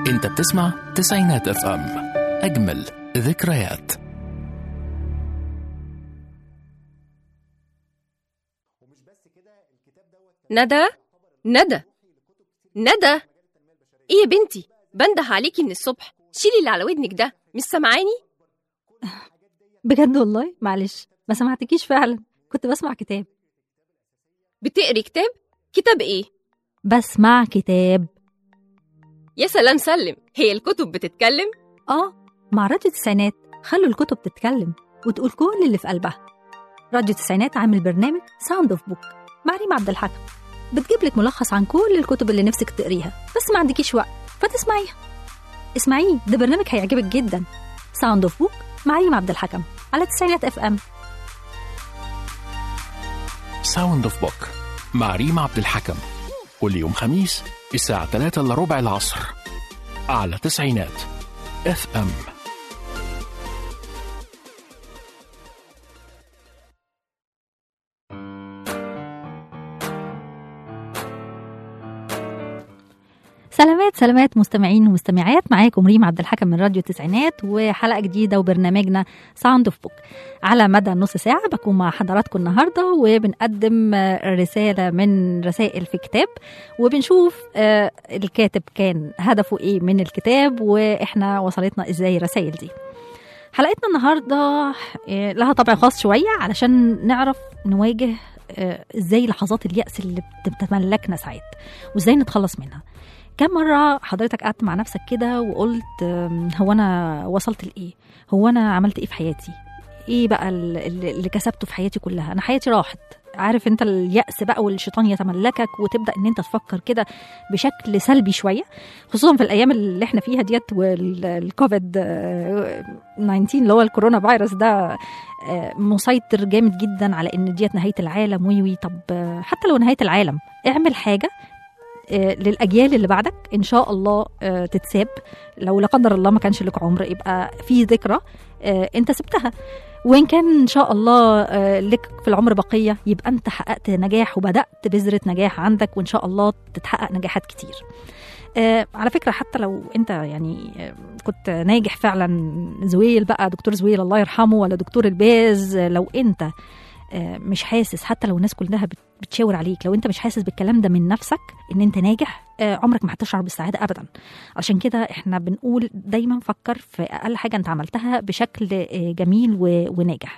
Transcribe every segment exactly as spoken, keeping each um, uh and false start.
انت بتسمع تسعينات اف ام، اجمل ذكريات. ندى ندى ندى، ايه يا بنتي؟ بنده عليكي من الصبح، شيلي اللي على ودنك ده، مش سامعاني؟ بجد والله معلش، ما سمعتكيش فعلا، كنت بسمع كتاب. بتقري كتاب؟ كتاب ايه؟ بسمع كتاب. يا سلام سلم، هي الكتب بتتكلم؟ اه، مع راديو التسعينات خلوا الكتب تتكلم وتقول كل اللي في قلبها. راديو التسعينات عامل برنامج ساوند اوف بوك مع ريم عبد الحكم، بتجيب لك ملخص عن كل الكتب اللي نفسك تقريها بس ما عندكيش وقت فتسمعيها. اسمعيه، ده برنامج هيعجبك جدا. ساوند اوف بوك مع ريم عبد الحكم على تسعينات اف ام. ساوند اوف بوك مع ريم عبد الحكم كل يوم خميس الساعة ثلاثة إلا ربع العصر على تسعينات اف ام. سلامات سلامات مستمعين ومستمعات، معاكم ريم عبد الحكم من راديو التسعينات وحلقة جديدة وبرنامجنا ساوند اوف بوك. على مدى نص ساعة بكون مع حضراتكم النهاردة وبنقدم رسالة من رسائل في كتاب، وبنشوف الكاتب كان هدفه ايه من الكتاب واحنا وصلتنا ازاي الرسائل دي. حلقتنا النهاردة لها طبع خاص شوية علشان نعرف نواجه ازاي لحظات اليأس اللي بتتملكنا ساعات وازاي نتخلص منها. كم مرة حضرتك قعدت مع نفسك كده وقلت هو أنا وصلت لإيه؟ هو أنا عملت إيه في حياتي؟ إيه بقى اللي كسبته في حياتي كلها؟ أنا حياتي راحت. عارف أنت اليأس بقى والشيطان يتملكك وتبدأ أن أنت تفكر كده بشكل سلبي شوية، خصوصا في الأيام اللي احنا فيها ديت والكوفيد تسعة عشر اللي هو الكورونا فيروس ده مسيطر جامد جدا على أن ديت نهاية العالم. ويوي طب حتى لو نهاية العالم اعمل حاجة للأجيال اللي بعدك إن شاء الله تتساب. لو لا قدر الله ما كانش لك عمر يبقى في ذكرى أنت سبتها، وإن كان إن شاء الله لك في العمر بقية يبقى أنت حققت نجاح وبدأت بذرة نجاح عندك، وإن شاء الله تتحقق نجاحات كتير. آه على فكرة حتى لو انت يعني آه كنت ناجح فعلا، زويل بقى دكتور زويل الله يرحمه ولا دكتور الباز، لو انت آه مش حاسس، حتى لو الناس كلها بتشاور عليك، لو انت مش حاسس بالكلام ده من نفسك ان انت ناجح، آه عمرك ما هتشعر بالسعادة ابدا. عشان كده احنا بنقول دايما فكر في اقل حاجة انت عملتها بشكل آه جميل وناجح.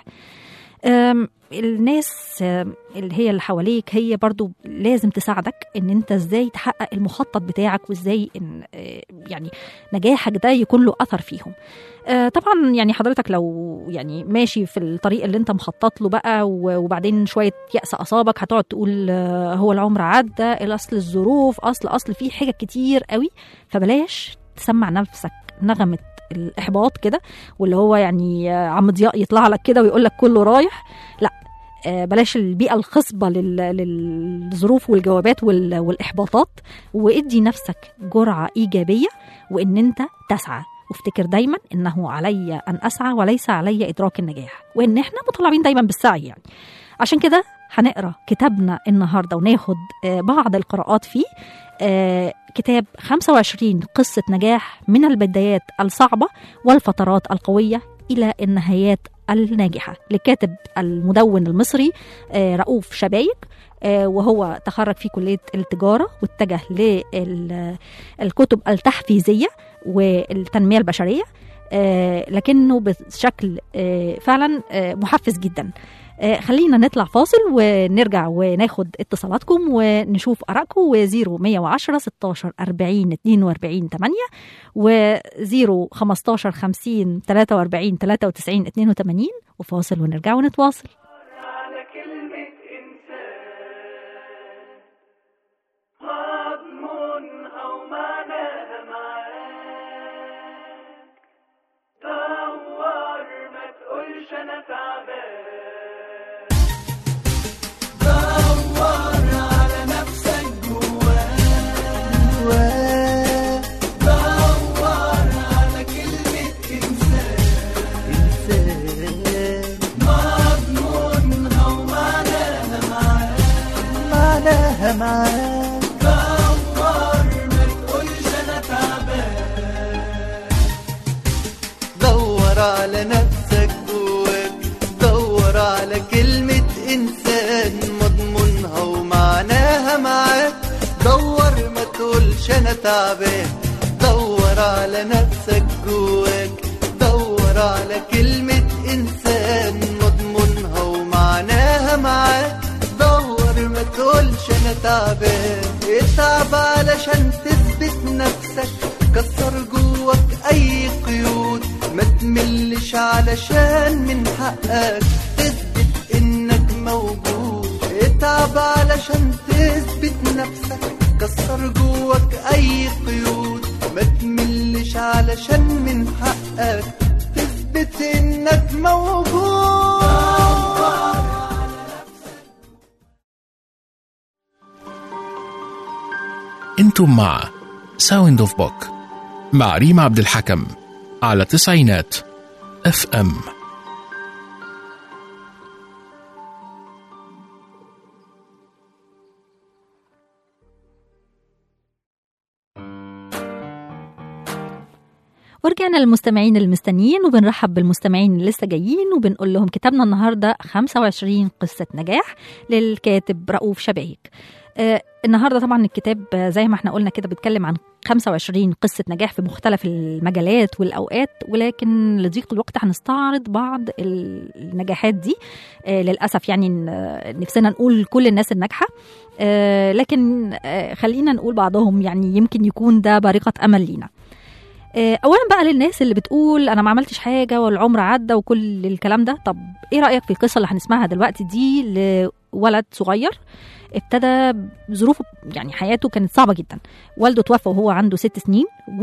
الناس اللي هي اللي حواليك هي برضو لازم تساعدك ان انت ازاي تحقق المخطط بتاعك، وازاي ان يعني نجاحك ده يكون له اثر فيهم. طبعا يعني حضرتك لو يعني ماشي في الطريق اللي انت مخطط له بقى وبعدين شوية يأس اصابك، هتقعد تقول هو العمر عدى، الاصل الظروف، اصل اصل في حاجة كتير قوي. فبلاش تسمع نفسك نغمة الإحباط كده، واللي هو يعني عم ضياء يطلع لك كده ويقول لك كله رايح. لا، بلاش البيئة الخصبة للظروف والجوابات والإحباطات، وادي نفسك جرعة إيجابية وإن أنت تسعى. وافتكر دايما إنه علي أن أسعى وليس علي إدراك النجاح، وإن إحنا مطالبين دايما بالسعي يعني. عشان كده هنقرأ كتابنا النهاردة وناخد بعض القراءات فيه. آه كتاب خمسة وعشرين قصة نجاح من البدايات الصعبة والفترات القوية إلى النهايات الناجحة، لكاتب المدون المصري آه رؤوف شبايك، آه وهو تخرج في كلية التجارة واتجه للكتب التحفيزية والتنمية البشرية، آه لكنه بشكل آه فعلا آه محفز جدا. آه خلينا نطلع فاصل ونرجع وناخد اتصالاتكم ونشوف آرائكم. وزيرو مية وعشرة ستاشر أربعين اتنين وأربعين تمانية وزيرو خمستاشر خمسين تلاتة وأربعين تلاتة وتسعين اتنين وتمانين. وفاصل ونرجع ونتواصل. مضمون دور ما تقولش انا تعبان، دور على نفسك جواك، دور على كلمة انسان مضمونها ومعناها معاك. دور ما تقولش انا تعبان، اتعب علشان تثبت نفسك، كسر جواك اي قيود، ما تملش علشان من حقك تثبت انك موجود. اتعب علشان تثبت نفسك، كسر جواك اي قيود، ما تملش علشان من حقك تثبت انك موجود. انتم مع ساوند اوف بوك مع ريم عبد الحكم على تسعينات اف ام. ورجعنا للمستمعين المستنيين، وبنرحب بالمستمعين اللي لسه جايين، وبنقول لهم كتابنا النهارده خمسة وعشرين قصة نجاح للكاتب رؤوف شبايك. آه النهارده طبعا الكتاب زي ما احنا قلنا كده بيتكلم عن خمسة وعشرين قصة نجاح في مختلف المجالات والأوقات، ولكن لضيق الوقت هنستعرض بعض النجاحات دي. آه للأسف يعني نفسنا نقول كل الناس الناجحة، آه لكن آه خلينا نقول بعضهم، يعني يمكن يكون ده بارقة أمل لينا. اولا بقى للناس اللي بتقول انا ما عملتش حاجه والعمر عدى وكل الكلام ده، طب ايه رايك في القصه اللي هنسمعها دلوقتي دي لولد صغير ابتدى ظروفه، يعني حياته كانت صعبه جدا. والده توفى وهو عنده ست سنين،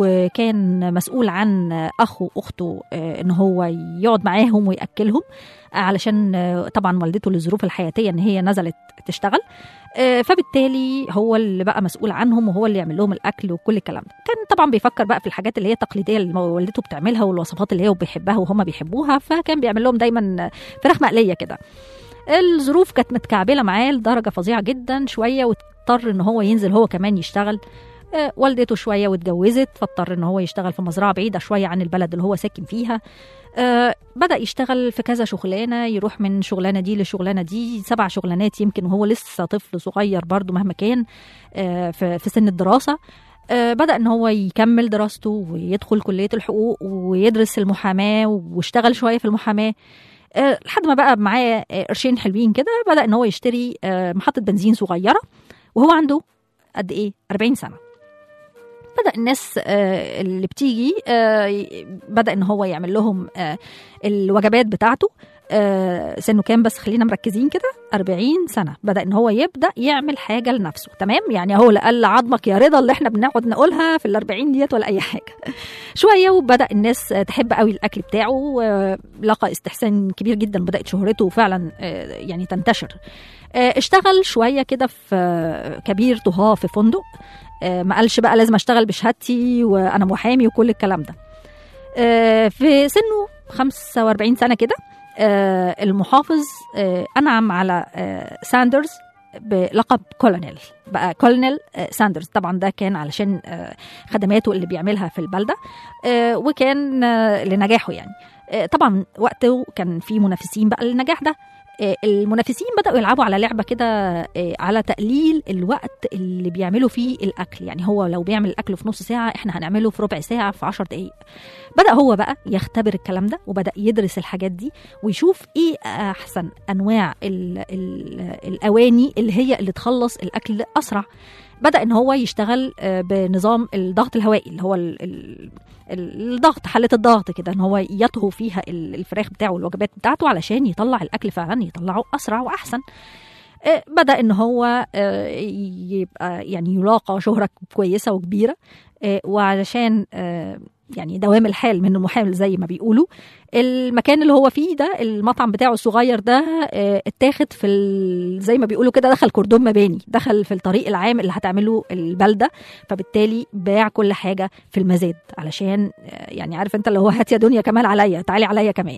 وكان مسؤول عن اخو واخته ان هو يقعد معاهم وياكلهم، علشان طبعا والدته للظروف الحياتيه ان هي نزلت تشتغل، فبالتالي هو اللي بقى مسؤول عنهم وهو اللي يعمل لهم الاكل وكل الكلام ده. كان طبعا بيفكر بقى في الحاجات اللي هي تقليديه اللي والدته بتعملها والوصفات اللي هي بيحبها وهم بيحبوها، فكان بيعمل لهم دايما فراخ مقليه كده. الظروف كانت متكعبله معاه لدرجه فظيعه جدا شويه، واضطر ان هو ينزل هو كمان يشتغل. آه والدته شويه واتجوزت، فاضطر ان هو يشتغل في مزرعه بعيده شويه عن البلد اللي هو ساكن فيها. آه بدأ يشتغل في كذا شغلانه، يروح من شغلانه دي لشغلانه دي، سبع شغلانات يمكن وهو لسه طفل صغير برضو مهما كان آه في, في سن الدراسه. آه بدأ ان هو يكمل دراسته ويدخل كليه الحقوق ويدرس المحاماه واشتغل شويه في المحاماه، أه لحد ما بقى معاه قرشين حلوين كده. بدأ ان هو يشتري أه محطة بنزين صغيرة وهو عنده قد ايه أربعين سنة. بدأ الناس أه اللي بتيجي أه بدأ ان هو يعمل لهم أه الوجبات بتاعته. أه سنه كام بس خلينا مركزين كده، أربعين سنة. بدأ ان هو يبدأ يعمل حاجة لنفسه، تمام؟ يعني هو لا قال عظمك يا رضا اللي احنا بنقعد نقولها في الأربعين ديت ولا اي حاجة. شوية وبدأ الناس تحب قوي الأكل بتاعه، لقى استحسان كبير جدا، بدأت شهرته فعلا يعني تنتشر. اشتغل شوية كده في كبير طهاه في فندق، ما قالش بقى لازم اشتغل بشهادتي وانا محامي وكل الكلام ده. في سنه خمسة وأربعين سنة كده المحافظ أنعم على ساندرز بلقب كولونيل، بقى كولونيل ساندرز. طبعا ده كان علشان خدماته اللي بيعملها في البلدة، وكان لنجاحه يعني. طبعا وقته كان في منافسين بقى للنجاح ده. المنافسين بدأوا يلعبوا على لعبة كده على تقليل الوقت اللي بيعملوا فيه الأكل، يعني هو لو بيعمل الأكل في نص ساعة احنا هنعمله في ربع ساعة، في عشر دقايق. بدأ هو بقى يختبر الكلام ده، وبدأ يدرس الحاجات دي ويشوف ايه أحسن أنواع ال ال الأواني اللي هي اللي تخلص الأكل أسرع. بدأ ان هو يشتغل بنظام الضغط الهوائي اللي هو ال ال الضغط، حلة الضغط كده، ان هو يطهو فيها الفراخ بتاعه والوجبات بتاعته علشان يطلع الاكل فعلا يطلعه اسرع واحسن. بدأ ان هو يبقى يعني يلاقى شهرة كويسة وكبيرة، وعلشان يعني دوام الحال من المحامل زي ما بيقولوا. المكان اللي هو فيه ده المطعم بتاعه الصغير ده اتاخد في زي ما بيقولوا كده، دخل كردون مباني، دخل في الطريق العام اللي هتعمله البلدة، فبالتالي باع كل حاجة في المزاد علشان يعني عارف انت اللي هو هات يا دنيا كمان عليا، تعالي عليا كمان.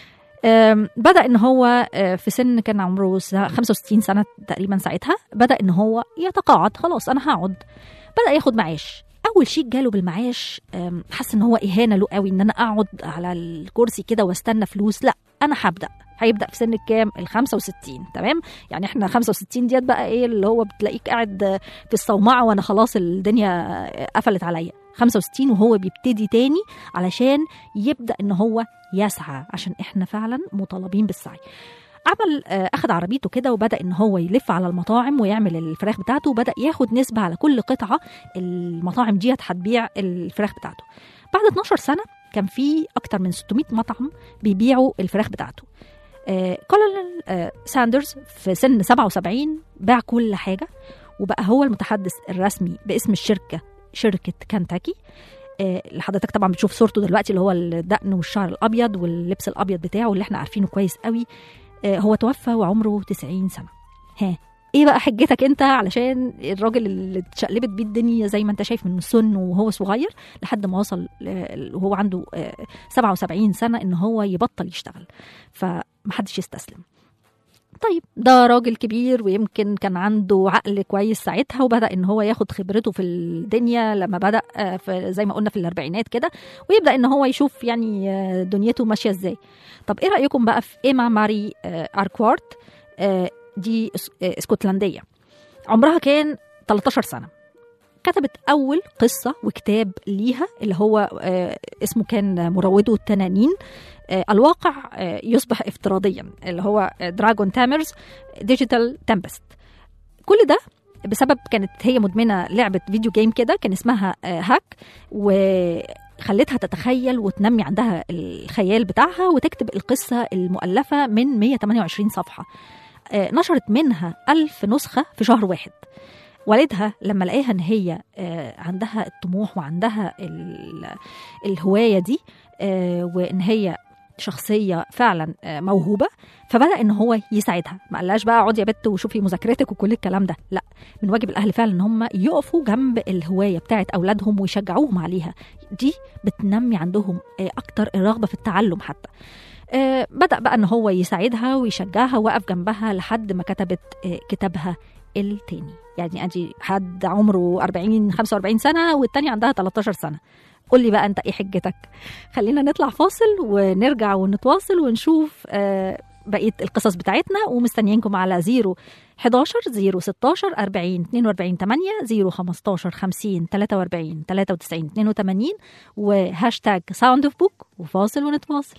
بدأ ان هو في سن كان عمره خمسة وستين سنة تقريبا ساعتها، بدأ ان هو يتقاعد، خلاص انا هقعد. بدأ ياخد معاش. اول شيء جاله بالمعاش حس ان هو اهانه له قوي ان انا اقعد على الكرسي كده واستنى فلوس، لا انا هبدا هيبدا في سن الكام؟ ال خمسة وستين. تمام، يعني احنا خمسة وستين ديت بقى ايه اللي هو بتلاقيك قاعد في الصومعه وانا خلاص الدنيا قفلت عليا. خمسة وستين وهو بيبتدي تاني علشان يبدا ان هو يسعى، عشان احنا فعلا مطالبين بالسعي. عمل اخد عربيته كده وبدا ان هو يلف على المطاعم ويعمل الفراخ بتاعته، وبدا ياخد نسبه على كل قطعه المطاعم ديت هتبيع الفراخ بتاعته. بعد اتناشر سنه كان في اكتر من ستمائة مطعم بيبيعوا الفراخ بتاعته. آه كولونيل آه ساندرز في سن سبعة وسبعين باع كل حاجه وبقى هو المتحدث الرسمي باسم الشركه، شركه كنتاكي. آه اللي حضرتك طبعا بتشوف صورته دلوقتي، اللي هو الدقن والشعر الابيض واللبس الابيض بتاعه اللي احنا عارفينه كويس قوي. آه هو توفى وعمره تسعين سنه. ها ايه بقى حجتك انت علشان الراجل اللي اتشقلبت بيه الدنيا زي ما انت شايف من سن وهو صغير لحد ما وصل وهو عنده سبعة وسبعين سنه ان هو يبطل يشتغل؟ فمحدش يستسلم. طيب ده راجل كبير ويمكن كان عنده عقل كويس ساعتها، وبدأ ان هو ياخد خبرته في الدنيا لما بدأ في زي ما قلنا في الاربعينات كده، ويبدأ ان هو يشوف يعني دنيته ماشية ازاي. طب ايه رأيكم بقى في إيما ماري أركوارت؟ دي اسكتلندية، عمرها كان تلتاشر سنة. كتبت أول قصة وكتاب ليها اللي هو اسمه كان مروده التنانين. الواقع يصبح افتراضيا اللي هو دراجون تامرز ديجيتال تمبست. كل ده بسبب كانت هي مدمنة لعبة فيديو جيم كده كان اسمها هاك، وخلتها تتخيل وتنمي عندها الخيال بتاعها وتكتب القصة المؤلفة من مية وتمانية وعشرين صفحة. نشرت منها ألف نسخة في شهر واحد. والدها لما لقاها ان هي عندها الطموح وعندها الهواية دي وان هي شخصية فعلا موهوبة، فبدأ ان هو يساعدها. ما قالهاش بقى اقعدي يا بت وشوفي مذاكرتك وكل الكلام ده، لا، من واجب الاهل فعلا ان هم يقفوا جنب الهواية بتاعت اولادهم ويشجعوهم عليها. دي بتنمي عندهم اكتر الرغبة في التعلم حتى. آه بدأ بقى ان هو يساعدها ويشجعها ووقف جنبها لحد ما كتبت آه كتابها التاني. يعني ادي حد عمره أربعين خمسة وأربعين سنة والتاني عندها تلتاشر سنة. قول لي بقى انت ايه حجتك؟ خلينا نطلع فاصل ونرجع ونتواصل ونشوف آه بقية القصص بتاعتنا، ومستنيينكم على زيرو حداشر زيرو ستاشر أربعين اتنين وأربعين تمانية زيرو خمستاشر خمسين تلاتة وأربعين تلاتة وتسعين اتنين وتمانين وهاشتاج ساوند اوف بوك. وفاصل ونتواصل.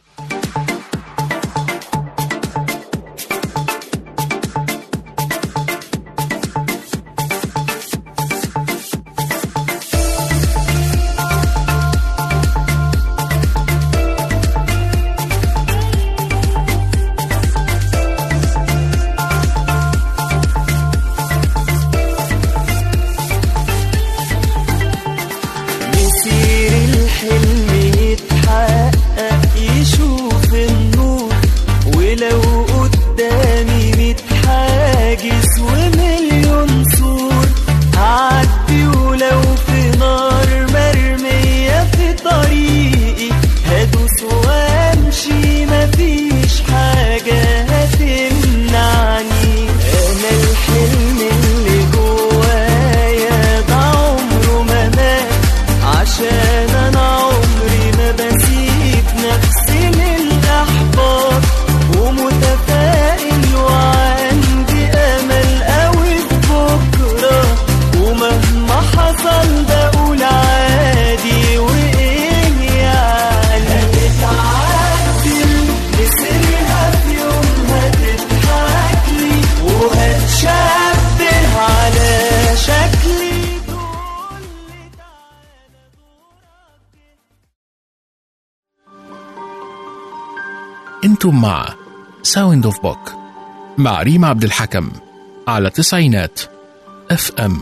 انتم مع ساوند اوف بوك مع ريم عبد الحكم على تسعينات اف ام.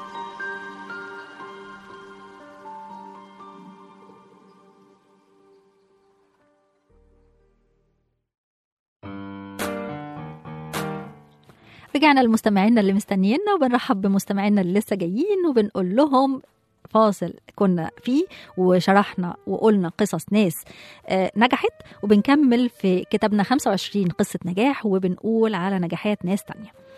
رجعنا لمستمعينا اللي مستنيينا، وبنرحب بمستمعينا اللي لسه جايين وبنقول لهم فاصل كنا فيه وشرحنا وقلنا قصص ناس نجحت، وبنكمل في كتابنا خمسة وعشرين قصة نجاح وبنقول على نجاحات ناس تانية.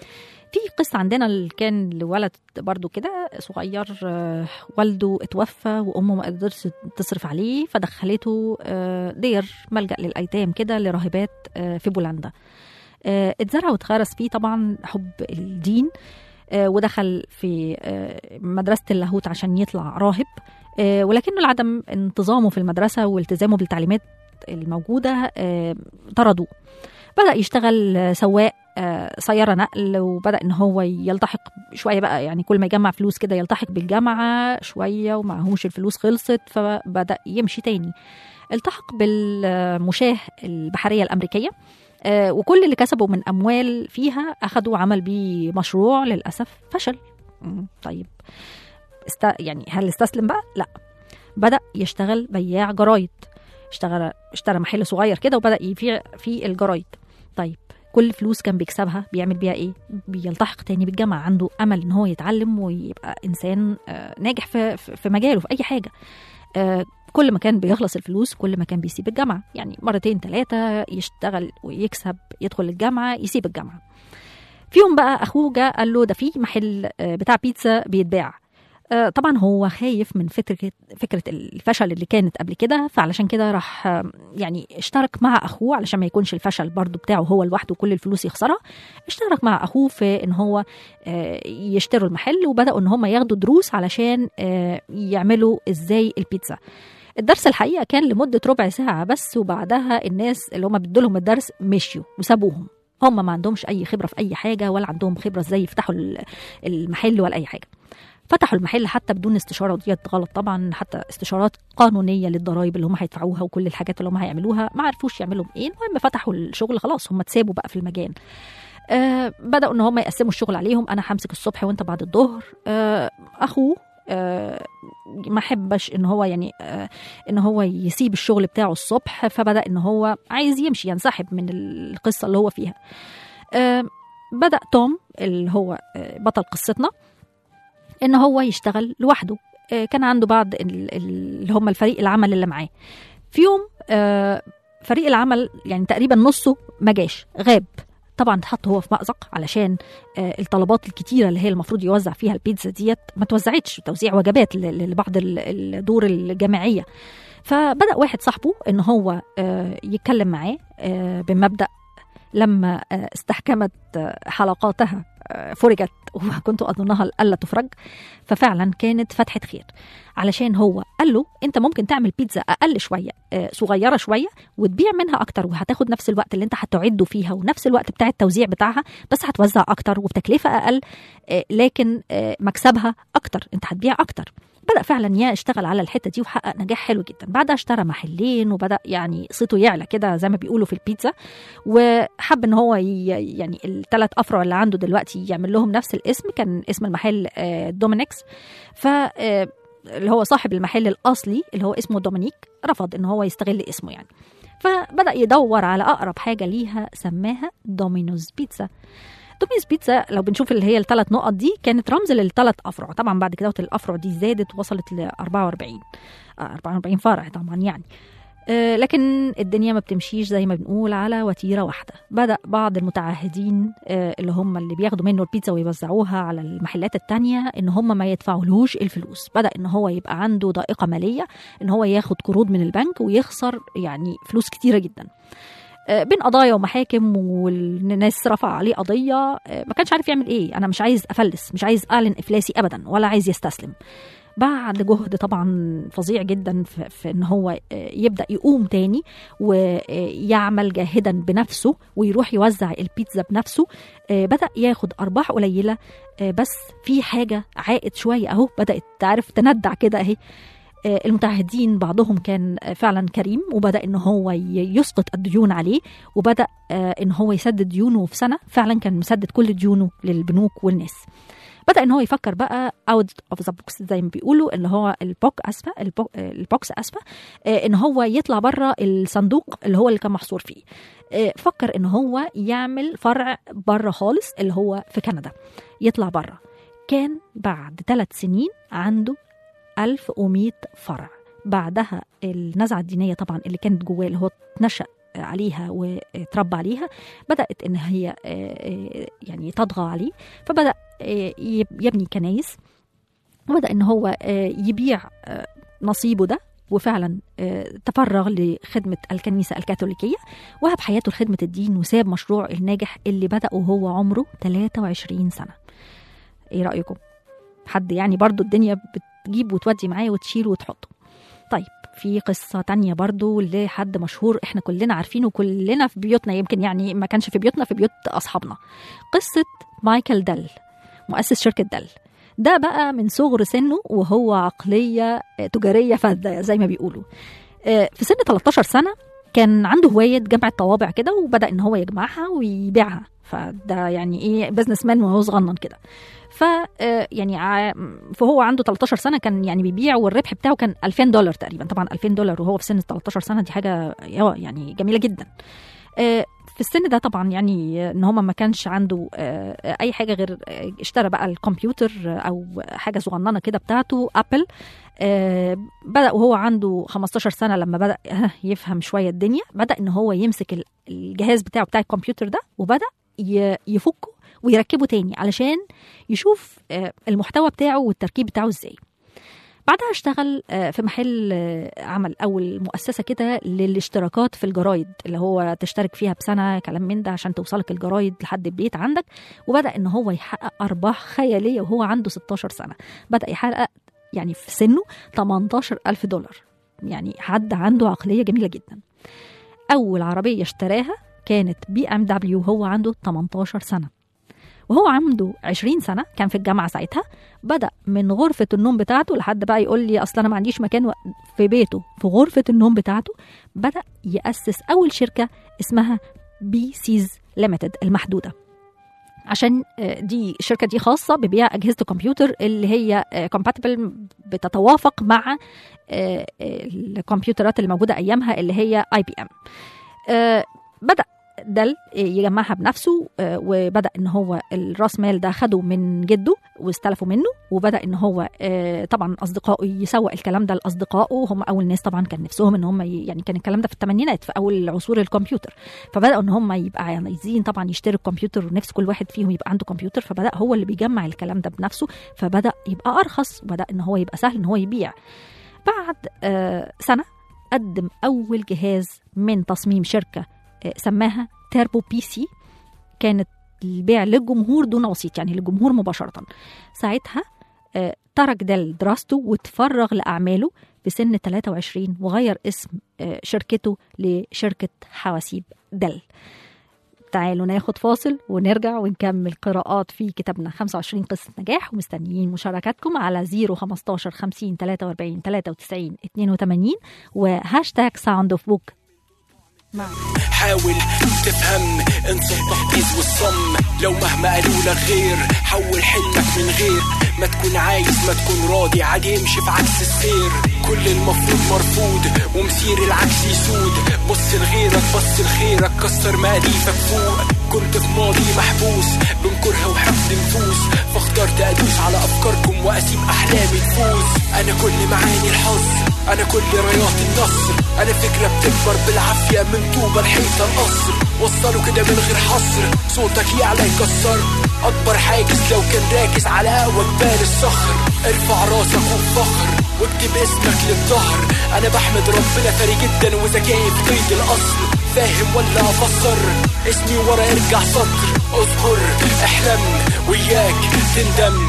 في قصة عندنا اللي كان لولد برضو كده صغير، آه، والده اتوفى وأمه ما قدرتش تصرف عليه، فدخلته آه، دير ملجأ للأيتام كده لراهبات آه، في بولندا. آه، اتزرع واتغرس فيه طبعا حب الدين، آه، ودخل في آه، مدرسة اللاهوت عشان يطلع راهب، آه، ولكنه لعدم انتظامه في المدرسة والتزامه بالتعليمات الموجودة آه، طردوه. بدأ يشتغل آه، سواق آه، سيارة نقل، وبدأ إن هو يلتحق شوية بقى، يعني كل ما يجمع فلوس كده يلتحق بالجامعة شوية ومعهوش الفلوس خلصت، فبدأ يمشي تاني. التحق بالمشاة البحرية الأمريكية، آه، وكل اللي كسبوا من أموال فيها أخدوا عمل بيه مشروع، للأسف فشل. مم، طيب است... يعني هل استسلم بقى؟ لا، بدأ يشتغل بياع جرايد، اشتغل اشترى محل صغير كده وبدأ يبيع فيه الجرايد. طيب كل فلوس كان بيكسبها بيعمل بيها ايه؟ بيلتحق تاني بالجامعة، عنده أمل إن هو يتعلم ويبقى إنسان آه، ناجح في في مجاله في أي حاجة. آه، كل ما كان بيخلص الفلوس كل ما كان بيسيب الجامعة، يعني مرتين ثلاثة يشتغل ويكسب، يدخل الجامعة يسيب الجامعة. في يوم بقى أخوه جاء قال له ده في محل آه، بتاع بيتزا بيتباع. آه، طبعا هو خايف من فكرة فكرة الفشل اللي كانت قبل كده، فعلشان كده راح آه، يعني اشترك مع أخوه علشان ما يكونش الفشل برضو بتاعه هو لوحده كل الفلوس يخسرها. اشترك مع أخوه في إن هو آه، يشتروا المحل، وبدأوا إن هم ياخدوا دروس علشان آه، يعملوا إزاي البيتزا. الدرس الحقيقة كان لمدة ربع ساعة بس، وبعدها الناس اللي هم بيدوا لهم الدرس مشيوا وسابوهم. هم ما عندهمش أي خبرة في أي حاجة، ولا عندهم خبرة إزاي يفتحوا المحل ولا أي حاجة. فتحوا المحل حتى بدون استشارة، وديت غلط طبعا، حتى استشارات قانونية للضرائب اللي هم هيدفعوها وكل الحاجات اللي هم هيعملوها ما عرفوش يعملوا ايه. المهم فتحوا الشغل خلاص، هم اتسابوا بقى في المجال. آه بدأوا ان هم يقسموا الشغل عليهم، انا همسك الصبح وانت بعد الظهر. آه اخوه آه ما حبش ان هو يعني آه ان هو يسيب الشغل بتاعه الصبح، فبدأ ان هو عايز يمشي ينسحب من القصة اللي هو فيها. آه بدأ توم اللي هو آه بطل قصتنا ان هو يشتغل لوحده. آه كان عنده بعض اللي هم الفريق العمل اللي معاه. في يوم آه فريق العمل يعني تقريبا نصه ما جاش، غاب. طبعا اتحط هو في مأزق علشان آه الطلبات الكتيرة اللي هي المفروض يوزع فيها البيتزا ديت ما توزعتش، توزيع وجبات لبعض الدور الجامعية. فبدأ واحد صاحبه ان هو آه يتكلم معاه آه بمبدأ لما آه استحكمت آه حلقاتها آه فرجت وكنت أظنها ألا تفرج. ففعلا كانت فتحة خير، علشان هو قال له انت ممكن تعمل بيتزا اقل شويه آه صغيره شويه وتبيع منها اكتر، وهتاخد نفس الوقت اللي انت هتعده فيها ونفس الوقت بتاع التوزيع بتاعها، بس هتوزع اكتر وبتكلفه اقل، آه لكن آه مكسبها اكتر، انت هتبيع اكتر. بدأ فعلا يا اشتغل على الحتة دي وحقق نجاح حلو جدا. بعدها اشترى محلين وبدأ يعني صيته يعلى كده زي ما بيقولوا في البيتزا، وحب ان هو يعني الثلاث افرع اللي عنده دلوقتي يعمل لهم نفس الاسم. كان اسم المحل دومينيكس، ف اللي هو صاحب المحل الأصلي اللي هو اسمه دومينيك رفض ان هو يستغل اسمه يعني، فبدأ يدور على أقرب حاجة ليها، سماها دومينوز بيتزا. دومينوز بيتزا لو بنشوف اللي هي الثلاث نقط دي كانت رمز للثلاث أفرع. طبعا بعد كده الأفرع دي زادت وصلت ل أربعة وأربعين أربعة وأربعين فرع طبعا يعني، آه لكن الدنيا ما بتمشيش زي ما بنقول على وتيرة واحدة. بدأ بعض المتعهدين آه اللي هم اللي بياخدوا منه البيتزا ويوزعوها على المحلات التانية ان هم ما يدفعولهوش الفلوس. بدأ ان هو يبقى عنده ضائقة مالية، ان هو ياخد قروض من البنك ويخسر يعني فلوس كتيرة جدا. بين قضايا ومحاكم والناس رفع عليه قضية، ما كانش عارف يعمل ايه. انا مش عايز افلس، مش عايز اعلن افلاسي ابدا، ولا عايز يستسلم. بعد جهد طبعا فظيع جدا في, في ان هو يبدأ يقوم تاني ويعمل جاهدا بنفسه ويروح يوزع البيتزا بنفسه، بدأ ياخد ارباح قليلة، بس في حاجة عائد شوية اهو، بدأت تعرف تندع كده اهي. المتعهدين بعضهم كان فعلا كريم وبدأ ان هو يسقط الديون عليه، وبدأ ان هو يسدد ديونه في سنة. فعلا كان مسدد كل ديونه للبنوك والناس. بدأ ان هو يفكر بقى out of the box زي ما بيقولوا، اللي هو البوك اسفة البوكس اسفة ان هو يطلع بره الصندوق اللي هو اللي كان محصور فيه. فكر ان هو يعمل فرع بره خالص اللي هو في كندا، يطلع بره. كان بعد ثلاث سنين عنده ألف ومئة فرع. بعدها النزعة الدينية طبعا اللي كانت جواه، اللي هو اتنشأ عليها وتربى عليها بدأت إن هي يعني تطغى عليه، فبدأ يبني كنايس، وبدأ إن هو يبيع نصيبه ده، وفعلا تفرغ لخدمة الكنيسة الكاثوليكية، وهب حياته لخدمة الدين، وساب مشروع الناجح اللي بدأه وهو عمره ثلاثة وعشرين سنة. ايه رأيكم؟ حد يعني برضو الدنيا بتجيب وتودي معاه وتشيل وتحطه. طيب في قصة تانية برضو لحد مشهور احنا كلنا عارفينه، كلنا في بيوتنا، يمكن يعني ما كانش في بيوتنا، في بيوت أصحابنا، قصة مايكل دل، مؤسس شركة دل. ده بقى من صغر سنه وهو عقلية تجارية فذة زي ما بيقولوا. في سن ثلاثة عشر سنة كان عنده هواية جمع الطوابع كده، وبدأ ان هو يجمعها ويبيعها، فده يعني ايه بزنس مان وهو صغنن كده. ف يعني فهو عنده ثلاثة عشر سنة كان يعني بيبيع، والربح بتاعه كان ألفين دولار تقريبا. طبعا ألفين دولار وهو في سن ثلاثة عشر سنة دي حاجة يعني جميلة جدا. في السن ده طبعا يعني ان هو ما كانش عنده اي حاجه غير اشترى بقى الكمبيوتر او حاجه صغننه كده بتاعته ابل. بدا وهو عنده خمستاشر سنه لما بدا يفهم شويه الدنيا، بدا ان هو يمسك الجهاز بتاعه بتاع الكمبيوتر ده وبدا يفكه ويركبه تاني علشان يشوف المحتوى بتاعه والتركيب بتاعه ازاي. بعدها اشتغل في محل، عمل أول مؤسسة كده للاشتراكات في الجرايد، اللي هو تشترك فيها بسنة كلام من ده عشان توصلك الجرايد لحد البيت عندك. وبدأ إن هو يحقق أرباح خيالية وهو عنده ستاشر سنة. بدأ يحقق يعني في سنه ثمانية عشر ألف دولار، يعني حد عنده عقلية جميلة جدا. أول عربية اشتراها كانت بي ام دبليو وهو عنده ثمانية عشر سنة. وهو عنده عشرين سنة كان في الجامعة ساعتها، بدأ من غرفة النوم بتاعته، لحد بقى يقول لي أصلا أنا ما عنديش مكان في بيته، في غرفة النوم بتاعته بدأ يأسس أول شركة اسمها بي سيز ليميتد المحدودة، عشان دي الشركة دي خاصة ببيع أجهزة الكمبيوتر اللي هي compatible بتتوافق مع الكمبيوترات اللي موجودة أيامها اللي هي آي بي إم. بدأ دل يجمعها بنفسه، وبدأ ان هو الراس مال ده خده من جده واستلفوا منه، وبدأ ان هو طبعا اصدقائه يسوق الكلام ده لاصدقائه. هم اول ناس طبعا كان نفسهم ان هم يعني كان الكلام ده في الثمانينات في اول عصور الكمبيوتر، فبدأوا ان هم يبقى عايزين طبعا يشتروا الكمبيوتر ونفس كل واحد فيهم يبقى عنده كمبيوتر، فبدأ هو اللي بيجمع الكلام ده بنفسه، فبدأ يبقى ارخص، وبدأ ان هو يبقى سهل ان هو يبيع. بعد سنة قدم اول جهاز من تصميم شركة سماها تيربو بي سي، كانت البيع للجمهور دون وسيط، يعني للجمهور مباشرة. ساعتها ترك دل دراسته وتفرغ لأعماله في سن ثلاثة وعشرين، وغير اسم شركته لشركة حواسيب دل. تعالوا ناخد فاصل ونرجع ونكمل قراءات في كتابنا خمسة وعشرين قصة نجاح، ومستنيين مشاركاتكم على صفر خمستاشر خمسين تلاتة وأربعين تلاتة وتسعين اتنين وتمانين وهاشتاج ساوند اوف بوك. حاول تفهم انسى التحفيز والصم، لو مهما قالوا لك غير حول حلمك من غير ما تكون عايز، ما تكون راضي، عادي امشي في عكس السير. كل المفروض مرفوض ومسير العكس يسود، بص لغيرك بص لخيرك، كسر مقاديفك فوق. كنت في ماضي محبوس بين كره وحقد نفوس، فاخترت ادوس على افكاركم واسيب احلامي تفوز. انا كل معاني الحظ، انا كل رايات النصر، انا فكرة بتكبر بالعافية من طوبة الحيطة القصر. وصلوا كده من غير حصر، صوتك يعلى يكسر اكبر حاجز لو كان راكز على اقوى جبال الصخر. ارفع راسك وبفخر واكتب اسمك للظهر، انا بحمد ربنا ثري جدا وذكائي في قيد الاصل. فاهم ولا افسر اسمي ورا ارجع سطر، اذكر احلم وياك تندم.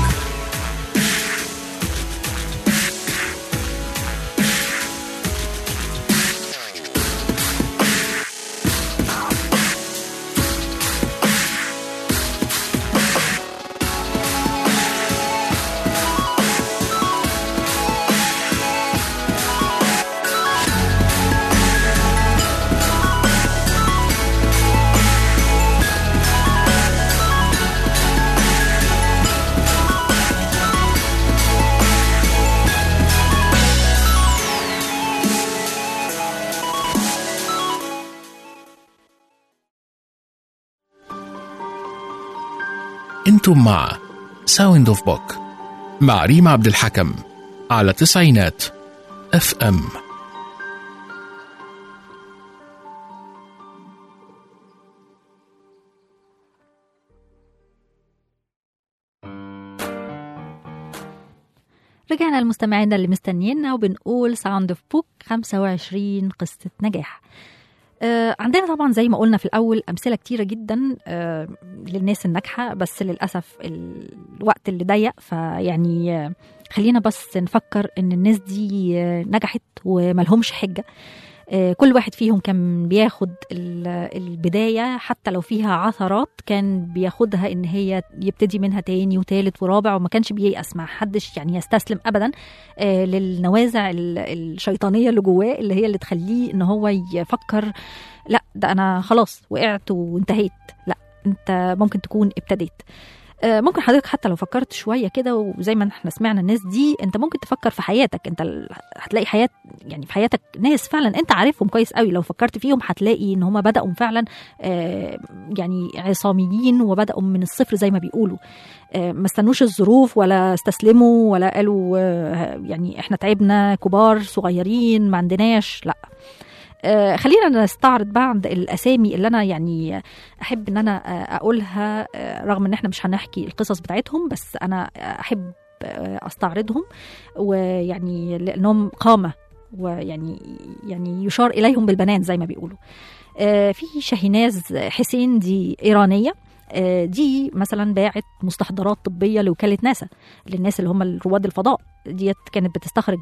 انتم مع ساوند اوف بوك مع ريم عبد الحكم على تسعينات اف ام. رجعنا لمستمعينا اللي مستنيينا وبنقول ساوند اوف بوك خمسة وعشرين قصة نجاح. آه عندنا طبعا زي ما قلنا في الأول أمثلة كتيرة جدا آه للناس الناجحة، بس للأسف الوقت اللي ضيق، فيعني آه خلينا بس نفكر إن الناس دي آه نجحت وملهمش حجة. آه كل واحد فيهم كان بياخد البداية حتى لو فيها عثرات، كان بياخدها إن هي يبتدي منها تاني وتالت ورابع، وما كانش بييأس، ما حدش يعني يستسلم أبدا آه للنوازع الشيطانية اللي جواه، اللي هي اللي تخليه إن هو يفكر لا ده أنا خلاص وقعت وانتهيت. لا، أنت ممكن تكون ابتديت. ممكن حضرتك حتى لو فكرت شوية كده، وزي ما احنا سمعنا الناس دي، انت ممكن تفكر في حياتك. انت هتلاقي حياة يعني في حياتك ناس فعلا انت عارفهم كويس قوي، لو فكرت فيهم هتلاقي ان هم بدأوا فعلا يعني عصاميين وبدأوا من الصفر زي ما بيقولوا. ما استنوش الظروف ولا استسلموا ولا قالوا يعني احنا تعبنا، كبار صغيرين ما عندناش. لا، آه خلينا نستعرض بعض الأسامي اللي أنا يعني أحب أن أنا أقولها، آه رغم أن احنا مش هنحكي القصص بتاعتهم، بس أنا أحب آه أستعرضهم، ويعني لأنهم قامة ويعني يعني يشار إليهم بالبنان زي ما بيقولوا. آه في شاهيناز حسين، دي إيرانية، دي مثلا باعت مستحضرات طبية لوكالة ناسا للناس اللي هم رواد الفضاء. ديت كانت بتستخرج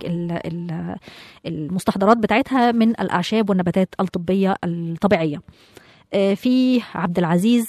المستحضرات بتاعتها من الأعشاب والنباتات الطبية الطبيعية. في عبد العزيز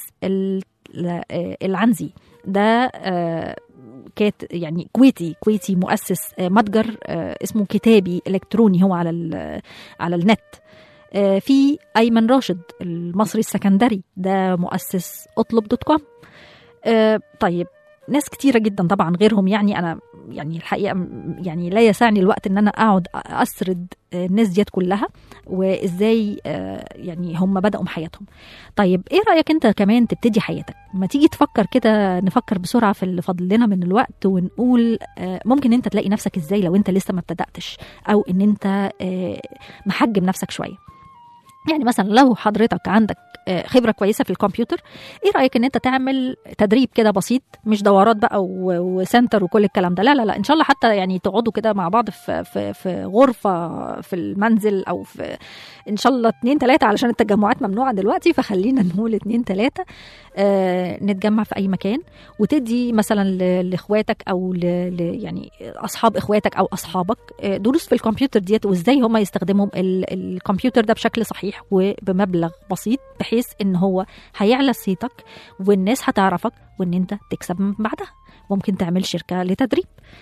العنزي، ده كات يعني كويتي كويتي مؤسس متجر اسمه كتابي إلكتروني هو على على النت. في أيمن راشد المصري السكندري، ده مؤسس أطلب دوت كوم. طيب ناس كتيرة جدا طبعا غيرهم، يعني أنا يعني الحقيقة يعني لا يسعني الوقت إن أنا أقعد أسرد الناس ديت كلها وإزاي يعني هم بدأوا حياتهم. طيب إيه رأيك أنت كمان تبتدي حياتك؟ ما تيجي تفكر كده، نفكر بسرعة في اللي فاضل لنا من الوقت ونقول ممكن أنت تلاقي نفسك إزاي لو أنت لسه ما ابتدأتش، أو إن أنت محجم نفسك شوية. يعني مثلا لو حضرتك عندك خبرة كويسة في الكمبيوتر، ايه رأيك ان انت تعمل تدريب كده بسيط، مش دورات بقى وسنتر وكل الكلام ده، لا لا لا، ان شاء الله حتى يعني تقعدوا كده مع بعض في في في غرفة في المنزل، او في ان شاء الله اتنين تلاتة، علشان التجمعات ممنوعة دلوقتي، فخلينا نقول اتنين تلاتة آه نتجمع في اي مكان، وتدي مثلا لاخواتك او ل يعني اصحاب اخواتك او اصحابك آه دروس في الكمبيوتر ديت، وازاي هم يستخدموا الكمبيوتر ده بشكل صحيح وبمبلغ بسيط، بحيث ان هو هيعلى صيتك والناس هتعرفك وان انت تكسب من بعدها. ممكن تعمل شركة لتدريب.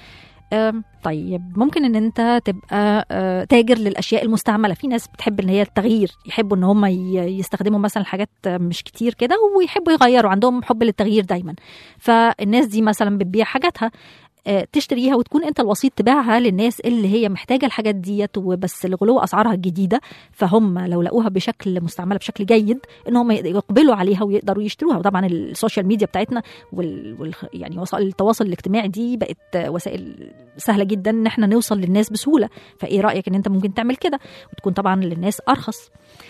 طيب ممكن ان انت تبقى تاجر للاشياء المستعمله. في ناس بتحب ان هي التغيير، يحبوا ان هم يستخدموا مثلا حاجات مش كتير كده ويحبوا يغيروا، عندهم حب للتغيير دايما. فالناس دي مثلا بتبيع حاجاتها، تشتريها وتكون انت الوسيط تبيعها للناس اللي هي محتاجه الحاجات ديت، وبس الغلو اسعارها الجديده، فهم لو لقوها بشكل مستعمله بشكل جيد ان هم يقبلوا عليها ويقدروا يشتروها. وطبعا السوشيال ميديا بتاعتنا وال... وال... يعني وسائل التواصل الاجتماعي دي بقت وسائل سهله جدا ان احنا نوصل للناس بسهوله. فايه رايك ان انت ممكن تعمل كده وتكون طبعا للناس ارخص.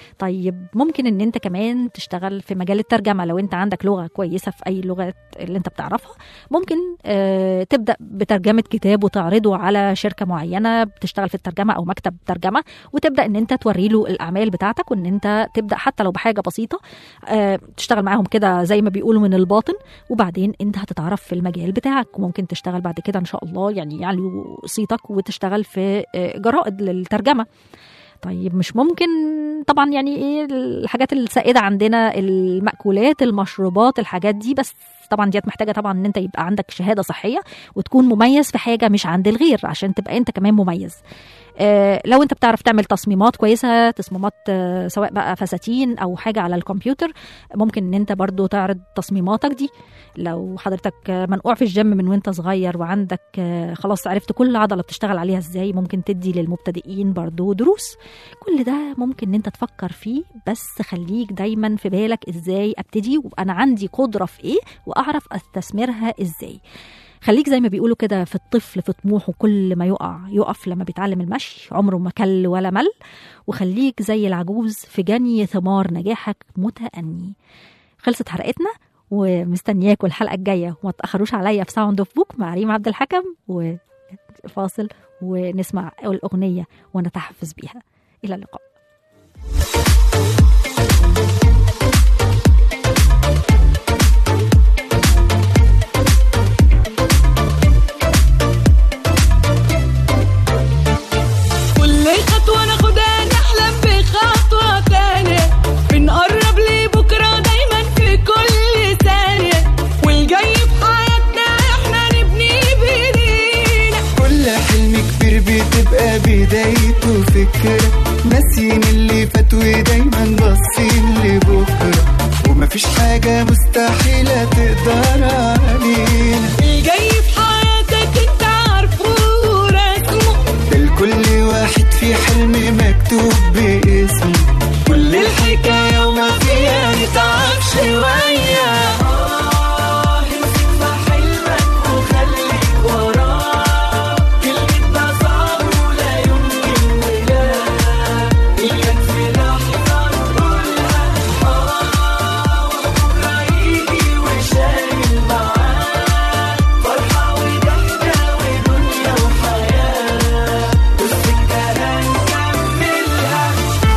طيب ممكن ان انت كمان تشتغل في مجال الترجمه. لو انت عندك لغه كويسه في اي لغه اللي انت بتعرفها، ممكن آه تبدا بترجمه كتاب وتعرضه على شركه معينه بتشتغل في الترجمه او مكتب ترجمه، وتبدا ان انت توري له الاعمال بتاعتك، وان انت تبدا حتى لو بحاجه بسيطه آه تشتغل معاهم كده زي ما بيقولوا من الباطن، وبعدين انت هتتعرف في المجال بتاعك، وممكن تشتغل بعد كده ان شاء الله يعني يعلو صيتك وتشتغل في آه جرائد للترجمه. طيب مش ممكن طبعا يعني ايه الحاجات السائده عندنا، المأكولات، المشروبات، الحاجات دي، بس طبعا ديت محتاجه طبعا ان انت يبقى عندك شهاده صحيه وتكون مميز في حاجه مش عند الغير عشان تبقى انت كمان مميز. آه لو انت بتعرف تعمل تصميمات كويسه، تصميمات آه سواء بقى فساتين او حاجه على الكمبيوتر، ممكن ان انت برضو تعرض تصميماتك دي. لو حضرتك آه منقوع في الجيم من وانت صغير وعندك آه خلاص عرفت كل عضله بتشتغل عليها ازاي، ممكن تدي للمبتدئين برضو دروس. كل ده ممكن ان انت تفكر فيه، بس خليك دايما في بالك ازاي ابتدي وانا عندي قدره في ايه واعرف استثمرها ازاي. خليك زي ما بيقولوا كده في الطفل في طموحه، كل ما يقع يقف لما بيتعلم المشي، عمره ما كل ولا مل. وخليك زي العجوز في جني ثمار نجاحك متأني. خلصت حلقتنا ومستنياكم الحلقة الجاية، وما تأخروش عليا في ساوند اوف بوك مع ريم عبد الحكم، و فاصل ونسمع الأغنية ونتحفز بيها. إلى اللقاء. كل خطوة ناخدها نحلم بخطوة تانية، بنقرب لبكرة دايما في كل ثانية، والجاي في حياتنا احنا نبني بايدينا. كل حلم كبير بتبقى بدايته فكرة، ناسيين اللي فات ودايما باصين لبكرة، ومفيش حاجة مستحيلة تقدر علينا. الجاي في حياتك انت عارفه ورسمه، الكل واحد في حلم مكتوب باسمه، كل الحكاية وما فيها نتعب شوية. اه امسك في حلمك وخليك وراه، كلمتنا صعب ولا يمكن ولا إياك في لحظة نقولها اه، وبكرة يجي وشايل معاه فرحة وضحكة ودنيا وحياة، والسكة هنكملها.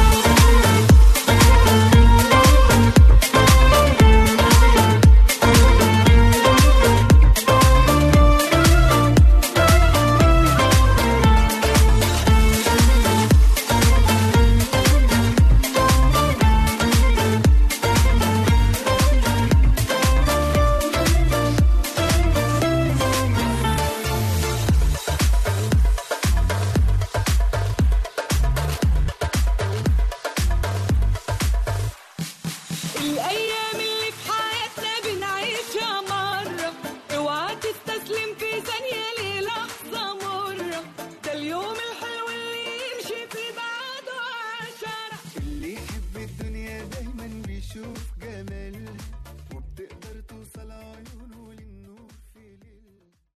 الأيام اللي في حياتنا بنعيشها مرة، اوعى تستسلم في ثانية للحظة مرة، ده اليوم الحلو اللي يمشي في بعده عشرة. اللي يحب الدنيا دايما بيشوف